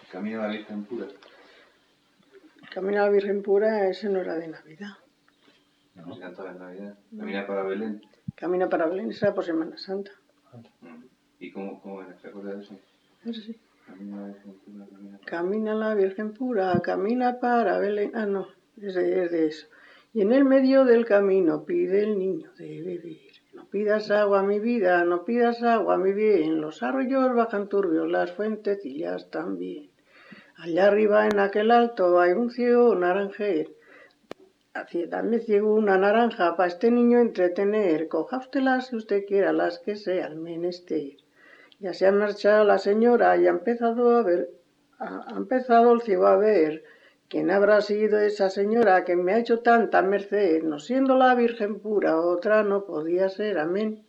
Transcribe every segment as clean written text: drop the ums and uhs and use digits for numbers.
Camino a la Virgen Pura. Camino a la Virgen Pura, ese no era de Navidad. No, se cantaba en Navidad. Camina para Belén. Camina para Belén, esa era por Semana Santa. ¿Y cómo era? ¿Te acuerdas de eso? Eso sí. Camina a la Virgen Pura, Camina la Virgen Pura, camina para Belén. Ah, no, es de eso. Y en el medio del camino pide el niño de beber. No pidas agua, mi vida, no pidas agua, mi bien. Los arroyos bajan turbios, las fuentecillas también. Allá arriba en aquel alto hay un ciego naranjero. Dame ciego una naranja para este niño entretener. Coja usted las si usted quiera, las que sean menester. Ya se ha marchado la señora y ha empezado el ciego a ver. ¿Quién habrá sido esa señora que me ha hecho tanta merced? No siendo la Virgen Pura, otra no podía ser. Amén.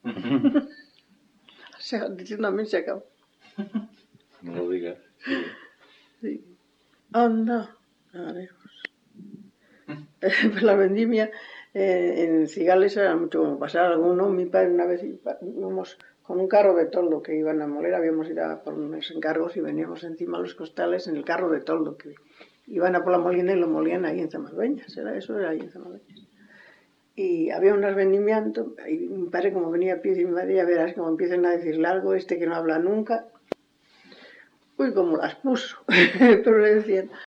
Diciendo amén se acabó. No lo digas. Sí. Anda, haremos. Pues la vendimia en Cigales era mucho como pasar alguno. Mi padre una vez íbamos con un carro de toldo que iban a moler, habíamos ido a por unos encargos y veníamos encima de los costales en el carro de toldo que iban a por la molina y lo molían ahí en Zamaldueñas, eso era ahí en Zamaldueñas. Y había unas vendimientos, y mi padre como venía a pie y mi madre, ya verás como empiezan a decirle algo, que no habla nunca. Uy, como las puso, pero le decían,